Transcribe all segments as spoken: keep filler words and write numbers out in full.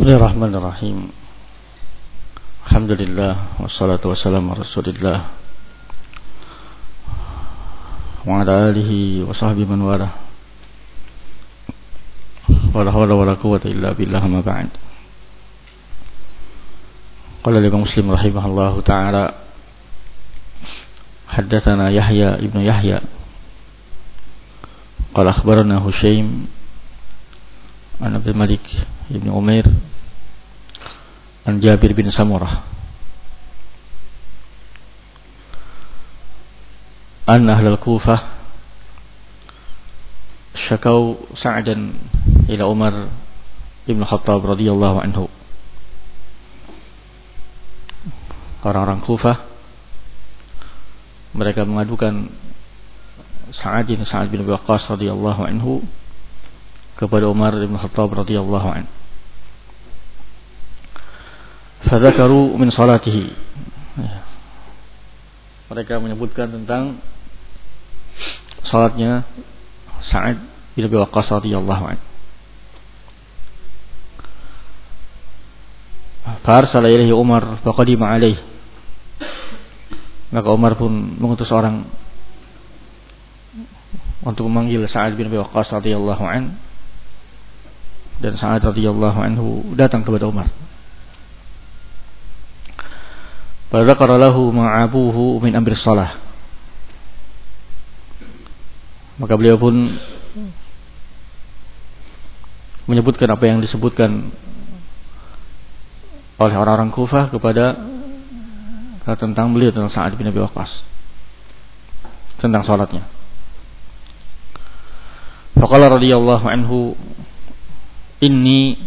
Bismillahirrahmanirrahim. Alhamdulillah wassalatu wassalamu ala Rasulillah wa ala alihi wa sahbihi man wala. Wala hawla wala quwwata illa billah, ma ba'd. Qala Imam Muslim rahimahullahu ta'ala, haddatsana Yahya ibnu Yahya qala akhbarana Hushaym an Abdul Malik ibn Umair an Jabir bin Samurah anna ahlal Kufah syakau Sa'dan ila Umar ibn Khattab radhiyallahu anhu. Orang-orang Kufah mereka mengadukan Sa'ad bin Sa'ad bin Abi Waqqas radhiyallahu anhu kepada Umar bin Khattab radhiyallahu anhu. Fadzakaru min salatihi. Mereka menyebutkan tentang salatnya Sa'ad bin Abi Waqqas radhiyallahu anhu. Farsala ilaihi Umar faqadima alaihi. Maka Umar pun mengutus orang untuk memanggil Sa'ad bin Abi Waqqas radhiyallahu anhu, dan Sa'ad radhiyallahu anhu datang kepada Umar. Fadzakara lahu ma'abuhu min amri shalah. Maka beliau pun menyebutkan apa yang disebutkan oleh orang-orang Kufah kepada tentang beliau, tentang Sa'ad bin Abi Waqqas, tentang salatnya. Faqala radhiyallahu anhu, inni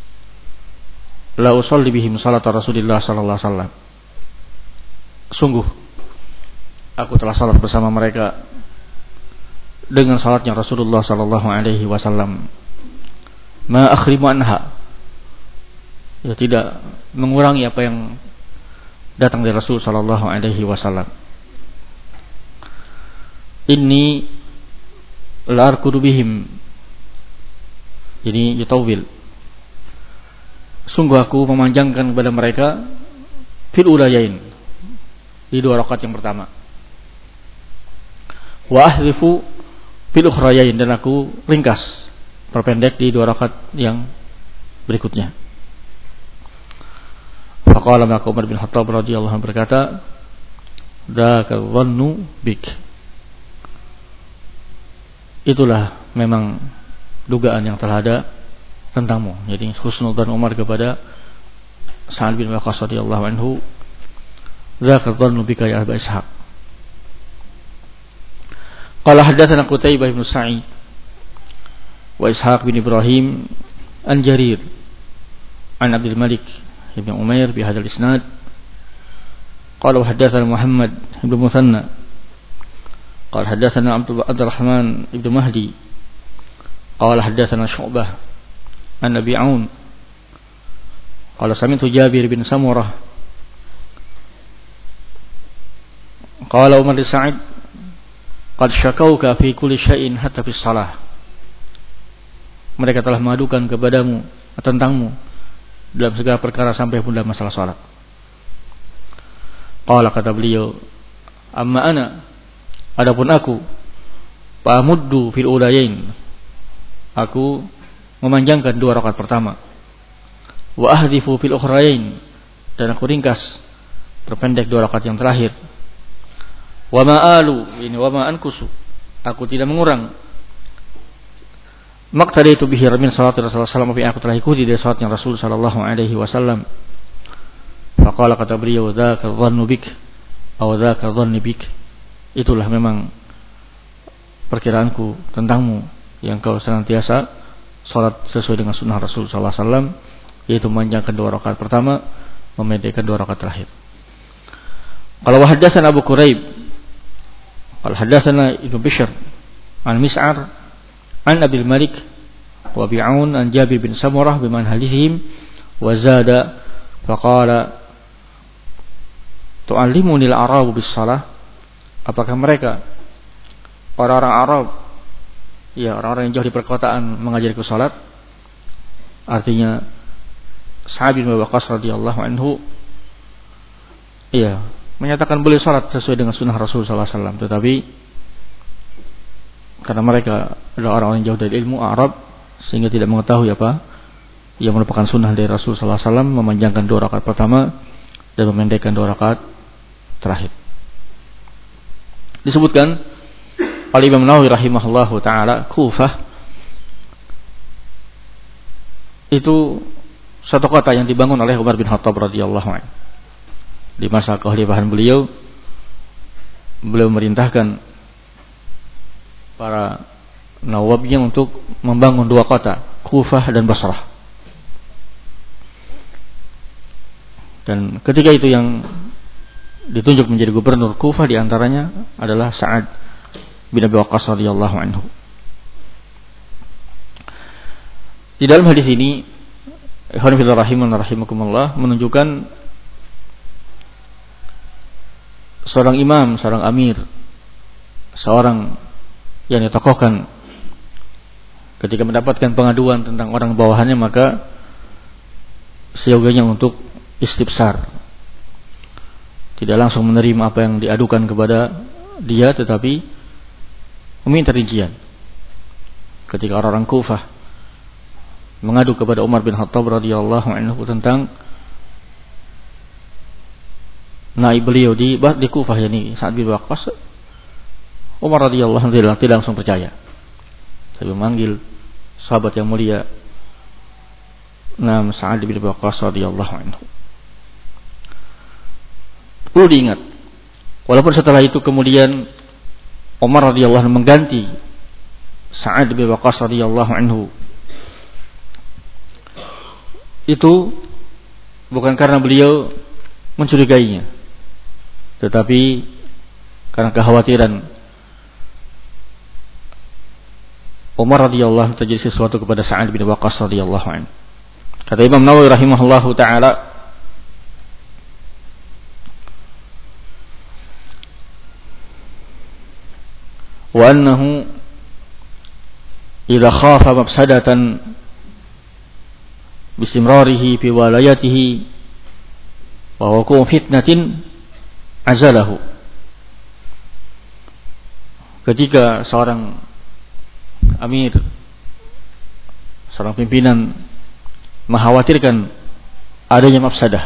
la usalli bihim salat Rasulillah sallallahu alaihi wasallam. Sungguh aku telah salat bersama mereka dengan salatnya Rasulullah sallallahu alaihi wasallam. Ma akhrimu anha, ya, tidak mengurangi apa yang datang dari Rasul sallallahu alaihi wasallam. Inni la arkudu bihim, jadi yutawil, sungguh aku memanjangkan kepada mereka fil ulayain, di dua rakaat yang pertama, wa ahrifu fil ukhrayain, dan aku ringkas, perpendek di dua rakaat yang berikutnya. Faqala maka Umar bin Khattab radhiyallahu anhu berkata, dzaka dhannu bik, itulah memang dugaan yang telah ada tentangmu. Jadi husnul dzan Umar kepada Sa'ad bin Waqqas radhiyallahu anhu, dzaka dhannu bika ya Aba Ishaq. Qala haddatsana Qutaibah bin Sa'id wa Ishaq bin Ibrahim an Jarir an Abdul Malik ibn Umair bi hadzal isnad. Qala haddatsana Muhammad ibn Muthanna qala haddatsana Abdul Rahman ibn Mahdi qala haddatsana Syu'bah an Abi Aun qala sami'tu Jabir bin Samurah qala Umar bin Sa'id qad syakauka fi kulli syai'in hatta fi shalah. Mereka telah mengadukan kepadamu tentangmu dalam segala perkara sampai pun dalam masalah salat. Qala, kata beliau, amma ana, adapun aku, fa muddu fil ulayain, aku memanjangkan dua rakaat pertama, wa ahdifu fil ukhrayain, dan aku ringkas, perpendek dua rakaat yang terakhir, wa ma'alu, ini wa ma ankusu, aku tidak mengurang, maqtadaitu bihi min salati Rasulullah sallallahu alaihi wasallam, aku telah ikuti dari salatnya Rasul sallallahu alaihi wasallam. Faqala, kata beliau, dzaka dhannu bik, atau dzaka dhanni bik, itulah memang perkiraanku tentangmu, yang kau senantiasa salat sesuai dengan sunnah Rasul sallallahu alaihi wasallam, yaitu memanjangkan dua rakaat pertama, memendekkan dua rakaat terakhir. Qala wa haddatsana Abu Quraib qala haddatsana Ibnu Bishr an Mis'ar an Abil Malik wa Abi Aun an Jabir bin Samurah biman halihim wa zada faqala tu'allimuni al-arabu bis salah, apakah mereka orang-orang Arab, ya orang-orang yang jauh di perkotaan, mengajariku salat? Artinya Sa'ad bin Abi Waqqas radhiyallahu anhu, iya, menyatakan boleh salat sesuai dengan sunnah Rasul sallallahu alaihi wasallam, tetapi karena mereka adalah orang-orang yang jauh dari ilmu Arab sehingga tidak mengetahui apa yang merupakan sunnah dari Rasul sallallahu alaihi wasallam, memanjangkan dua rakaat pertama dan memendekkan dua rakaat terakhir. Disebutkan oleh Imam Nawawi rahimahullahu taala, Kufah itu satu kota yang dibangun oleh Umar bin Khattab radhiyallahu anhu. Di masa kekhalifahan beliau, beliau memerintahkan para nawabnya untuk membangun dua kota, Kufah dan Basrah. Dan ketika itu yang ditunjuk menjadi gubernur Kufah diantaranya adalah Sa'ad bin Abi Waqqas radhiyallahu anhu. Di dalam hadis ini, ikhwan fillah rahiman rahimakumullah, menunjukkan seorang imam, seorang amir, seorang yang ditokohkan ketika mendapatkan pengaduan tentang orang bawahannya, maka seyogianya untuk istibsar, tidak langsung menerima apa yang diadukan kepada dia, tetapi meminta rincian. Ketika orang-orang Kufah mengadu kepada Umar bin Khattab radhiyallahu anhu tentang naib beliau di di Kufah, yakni Sa'ad bin Waqqas, Umar radhiyallahu anhu tidak langsung percaya, tapi memanggil sahabat yang mulia, nama Sa'ad bin Waqqas radhiyallahu anhu. Perlu diingat, walaupun setelah itu kemudian Umar radhiyallahu anhu mengganti Sa'ad bin Waqqas radhiyallahu anhu, itu bukan karena beliau mencurigainya, tetapi karena kekhawatiran Umar radhiyallahu anhu terjadi sesuatu kepada Sa'ad bin Waqqas radhiyallahu anhu. Kata Imam Nawawi rahimahullahu taala, wa annahu idza khafa mafsadatan bistimrarihi fi walayatihi wa wuqu' fitnatin azalahu. Ketika seorang amir, seorang pimpinan mengkhawatirkan adanya mafsadah,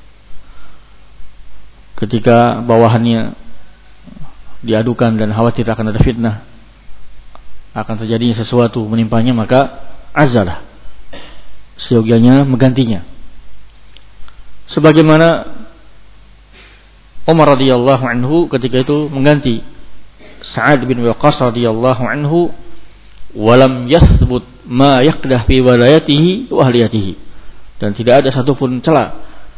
ketika bawahannya diadukan dan khawatir akan ada fitnah, akan terjadinya sesuatu menimpanya, maka azalah, seyogianya menggantinya. Sebagaimana Umar radhiyallahu anhu ketika itu mengganti Sa'ad bin Waqqas radhiyallahu anhu, walam yathbut ma yaqdah fi walayatihi wa ahliyatihi, dan tidak ada satupun celah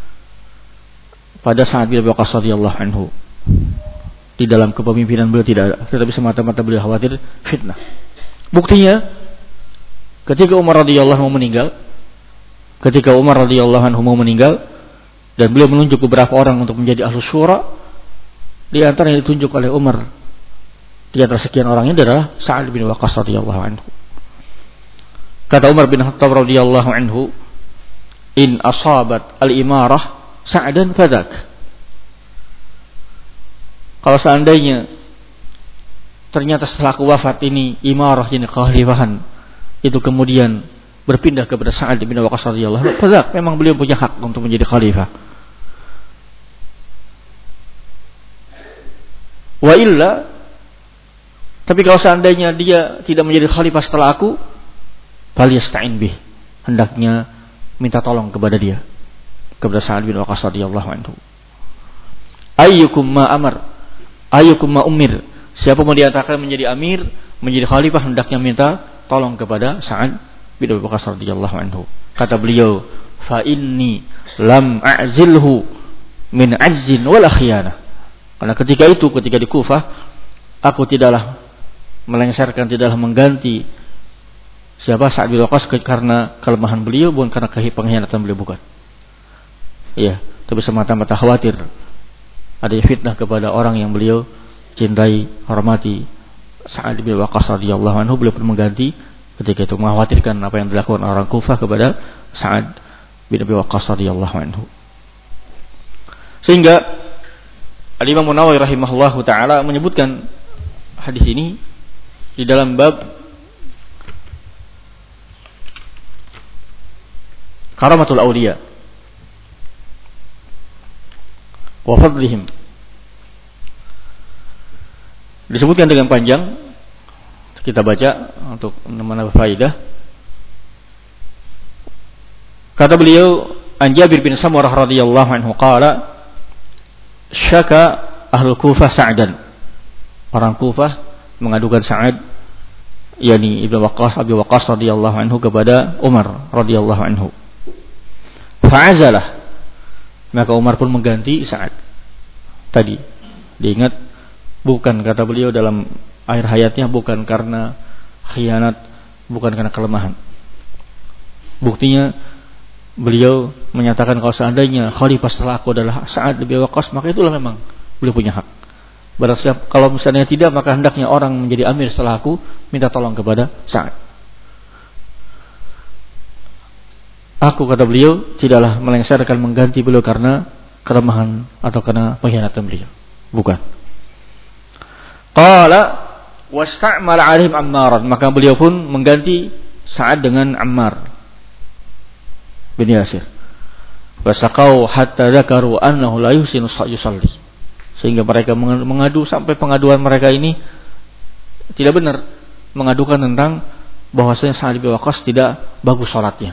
pada Sa'ad bin Waqqas radhiyallahu anhu di dalam kepemimpinan beliau, tidak ada, tetapi semata-mata beliau khawatir fitnah. Buktinya ketika Umar radhiyallahu anhu meninggal, ketika Umar radhiyallahu anhu mau meninggal dan beliau menunjuk beberapa orang untuk menjadi ahlus syura, di antara yang ditunjuk oleh Umar di antara sekian orang ini adalah Sa'ad bin Waqqas radhiyallahu anhu. Kata Umar bin Khattab radhiyallahu anhu, in asabat al-imarah Sa'dan fadak. Kalau seandainya ternyata setelah aku wafat ini imarah, ini kekhalifahan, itu kemudian berpindah kepada Sa'ad bin Waqqas radhiyallahu anhu, fadak, memang beliau punya hak untuk menjadi khalifah. Wa illa, tapi kalau seandainya dia tidak menjadi khalifah setelah aku, falyasta'in bih, hendaknya minta tolong kepada dia, kepada Sa'ad bin Waqqas radhiyallahu anhu. Ayyukum ma amar, ayyukum ma umir, siapa mau diantara menjadi amir, menjadi khalifah, hendaknya minta tolong kepada Sa'ad bin Waqqas radhiyallahu anhu. Kata beliau, fa inni lam a'zilhu min azzin wala khiyanah, karena ketika itu, ketika di Kufah, aku tidaklah melengsarkan, tidaklah mengganti siapa Sa'ad bin Waqqas karena kelemahan beliau, bukan karena pengkhianatan beliau, bukan. Iya, tapi semata-mata khawatir adanya fitnah kepada orang yang beliau cintai, hormati, Sa'ad bin Waqqas radhiyallahu anhu. Beliau pun mengganti ketika itu, mengkhawatirkan apa yang dilakukan orang Kufah kepada Sa'ad bin Abi Waqqas radhiyallahu anhu. Sehingga Al-Imam Nawawi rahimahullahu taala menyebutkan hadis ini di dalam bab karamatul awliya wa fadlihim. Disebutkan dengan panjang, kita baca untuk menambah faedah. Kata beliau, an Jabir bin Samurah radhiyallahu anhu qala syaka ahlul Kufah Sa'dan. Orang Kufah mengadukan Sa'ad, yakni Ibnu Waqqas, Abi Waqqas radhiyallahu anhu kepada Umar radhiyallahu anhu. Fa'azalah, maka Umar pun mengganti Sa'ad. Tadi diingat, bukan kata beliau dalam akhir hayatnya, bukan karena khianat, bukan karena kelemahan. Buktinya beliau menyatakan kalau seandainya khalifah setelah aku adalah Sa'ad bin Waqqas, maka itulah memang beliau punya hak. Barang siapa, kalau misalnya tidak, maka hendaknya orang menjadi amir setelah aku minta tolong kepada Sa'ad. Aku, kata beliau, tidaklah melengsarkan mengganti beliau karena kelemahan atau karena pengkhianatan beliau. Bukan. Qala wasta'mal 'alaihim Ammaran, maka beliau pun mengganti Sa'ad dengan Ammar bin Yasir. Wasaqau hatta dzakaru annahu la yuhsinu yusalli. Sehingga mereka mengadu sampai pengaduan mereka ini tidak benar, mengadukan tentang bahwasanya Sa'ad bin Waqqas tidak bagus salatnya.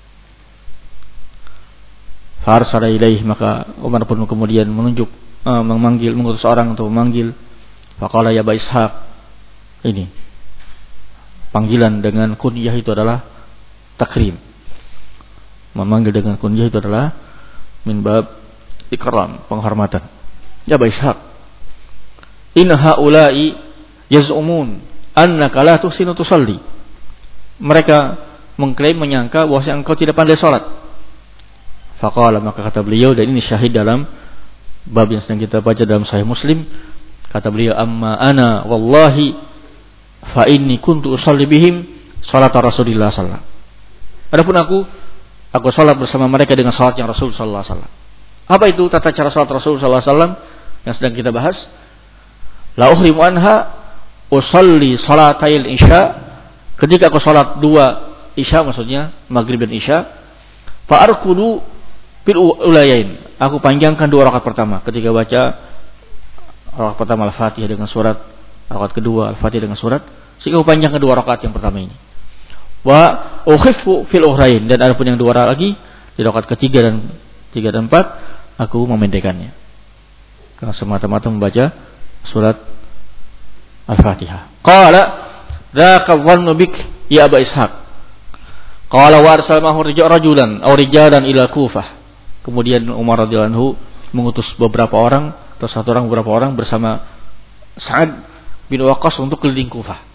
Farsala ilaih, maka Umar pun kemudian menunjuk uh, memanggil mengutus orang untuk memanggil. Faqala ya Aba Ishaq. Ini panggilan dengan kunyah itu adalah takrim. Memanggil dengan kunyah itu adalah min bab ikram, penghormatan. Ya Aba Ishaq, inna haula'i yaz'umun annaka la tuhsinu tusalli. Mereka mengklaim, menyangka bahwa engkau tidak pandai salat. Faqala, maka kata beliau, dan ini syahid dalam bab yang sedang kita baca dalam Sahih Muslim. Kata beliau, amma ana wallahi fa inni kuntu usalli bihim salat Rasulullah sallallahu alaihi wasallam. Adapun aku Aku salat bersama mereka dengan salat yang Rasul sallallahu alaihi wasallam. Apa itu tata cara salat Rasul sallallahu alaihi wasallam yang sedang kita bahas? La uhrimu anha usalli salatail isya. Ketika aku salat dua isya, maksudnya maghrib dan isya, fa arkudu bil ulayain. Aku panjangkan dua rakaat pertama ketika baca rakaat pertama Al-Fatihah dengan surat, rakaat kedua Al-Fatihah dengan surat, sehingga aku panjangkan dua rakaat yang pertama ini. Wa ukhifu fil ukhrain, dan adapun yang dua rakaat lagi di rakaat ketiga dan tiga dan empat aku memendekkannya karena semata-mata membaca surat Al-Fatihah. Qala dzaka dhannu bik ya Aba Ishaq. Qala wa arsalahu rajulan aw rijalan ila Kufah. Kemudian Umar radhiyallahu anhu mengutus beberapa orang, atau satu orang beberapa orang bersama Sa'ad bin Waqqas untuk keliling Kufah.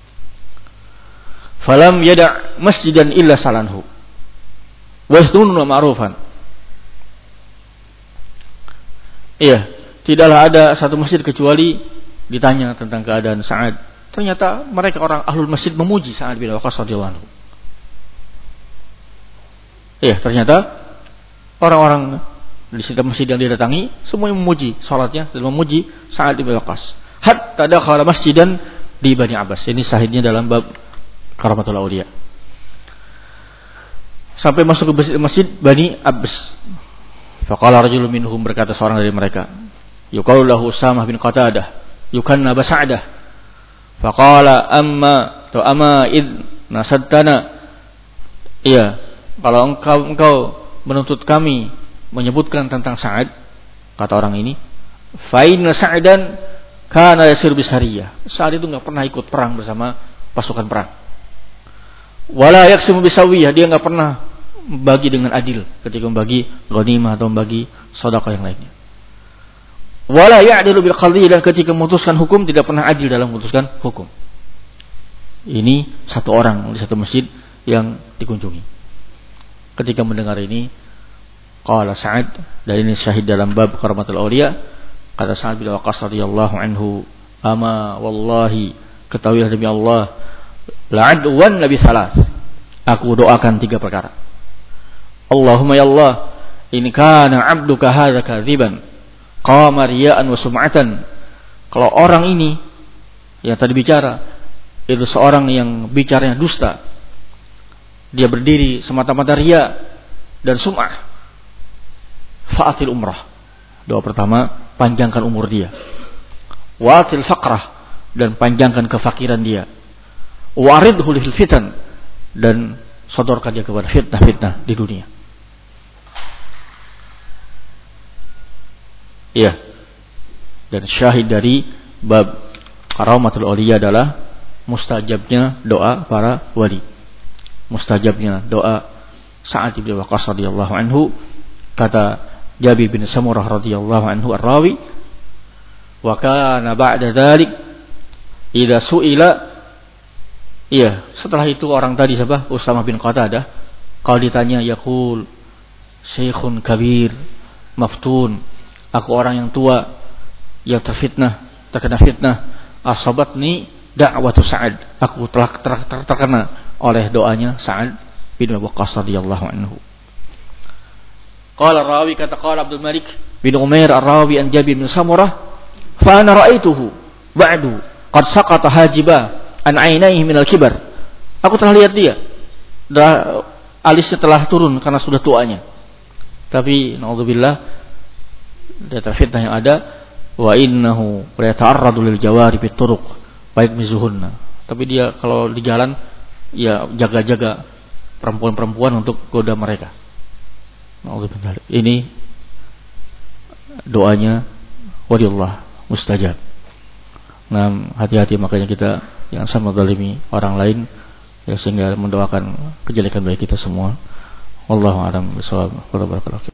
Falam yada' masjidan illa salanhu wa yahdununa ma'rufan. Iya, tidaklah ada satu masjid kecuali ditanya tentang keadaan Sa'ad. Ternyata mereka orang ahlul masjid memuji Sa'ad bin Waqqas radhiyallahu anhu. Iya, ternyata orang-orang di setiap masjid yang didatangi semuanya memuji salatnya dan memuji Sa'ad bin Waqqas. Hatta dakhala masjidan di Bani Abbas. Ini sahihnya dalam bab Karamatul Awliya. Sampai masuk ke masjid Bani Abbas. Faqala rajulun minhum, berkata seorang dari mereka, yuqalu lahu Usamah bin Qatadah, yukanna Basa'dah. Faqala amma tu ama id nasadtana. Iya, kalau engkau engkau menuntut kami menyebutkan tentang Sa'ad, kata orang ini, fa inna Sa'dan kana yasir bisariyah. Sa'ad itu enggak pernah ikut perang bersama pasukan perang. Wala yaksimu bisawiyah, dia enggak pernah membagi dengan adil ketika membagi ghanimah atau membagi sedekah yang lainnya. Wala ya'dilu bil qadhi, dan ketika memutuskan hukum tidak pernah adil dalam memutuskan hukum. Ini satu orang di satu masjid yang dikunjungi. Ketika mendengar ini, qala Sa'ad, dan ini syahid dalam bab Karamatul Awliya, kata Sa'ad bin Waqqas radhiyallahu anhu, ama wallahi, ketahuilah demi Allah, la'adwan nabi salas, aku doakan tiga perkara. Allahumma ya Allah, in kana 'abduka hadza kadziban qama riya'an wa sum'atan. Kalau orang ini yang tadi bicara itu seorang yang bicaranya dusta, dia berdiri semata-mata riya dan sum'ah, fa'atil umrah. Doa pertama, panjangkan umur dia. Wa'atil faqrah, dan panjangkan kefakiran dia. Waridhu lil fitan, dan sodorkan dia kepada fitnah-fitnah di dunia. Iya. Dan syahid dari bab karamatul auliya adalah mustajabnya doa para wali. Mustajabnya doa Sa'ad bin Waqqas radhiyallahu anhu. Kata Jabir bin Samurah radhiyallahu anhu ar-rawi, wa kana ba'da dzalik idza su'ila, iya, setelah itu orang tadi siapa? Usamah bin Qatadah, kalau ditanya yaqul syekhun kabir maftun, aku orang yang tua yang terfitnah, terkena fitnah, asabatni da'watu Sa'ad, aku telah ter- ter- terkena oleh doanya Sa'ad bin Waqqas radhiyallahu anhu. Qala rawi, kata qala Abdul Malik bin Umair ar-rawi an Jabir bin Samurah, fa ana ra'aituhu ba'du qad saqata hajiba an 'ainaihi min al-kibar. Aku telah lihat dia, dah, alisnya telah turun karena sudah tuanya. Tapi naudzubillah, dia terfitnah yang ada, wa innahu la yata'arradu lil jawari bit turuq baik mizuhunna. Tapi dia kalau di jalan ya jaga-jaga perempuan-perempuan untuk goda mereka. Ini doanya waliullah mustajab. Nah, hati-hati makanya kita yang sama zalimi orang lain, ya, sehingga mendoakan kejelekan bagi kita semua. Wallahu a'lam bishawab.